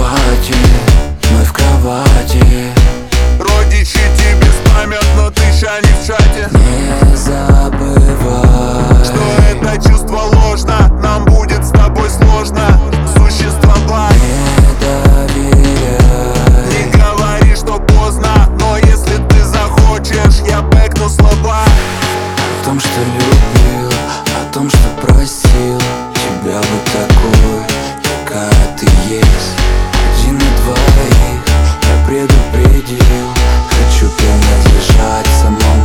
кровати, мы в кровати. Родичи тебе спамят, но ты ща не в чате. Не забывай, что это чувство ложно, нам будет с тобой сложно существовать. не доверяй. Не говори, что поздно, но если ты захочешь, я бэкну слова. О том, что любил, о том, что просил тебя бы такой, какая ты есть. Один на двоих я предупредил, хочу принадлежать самому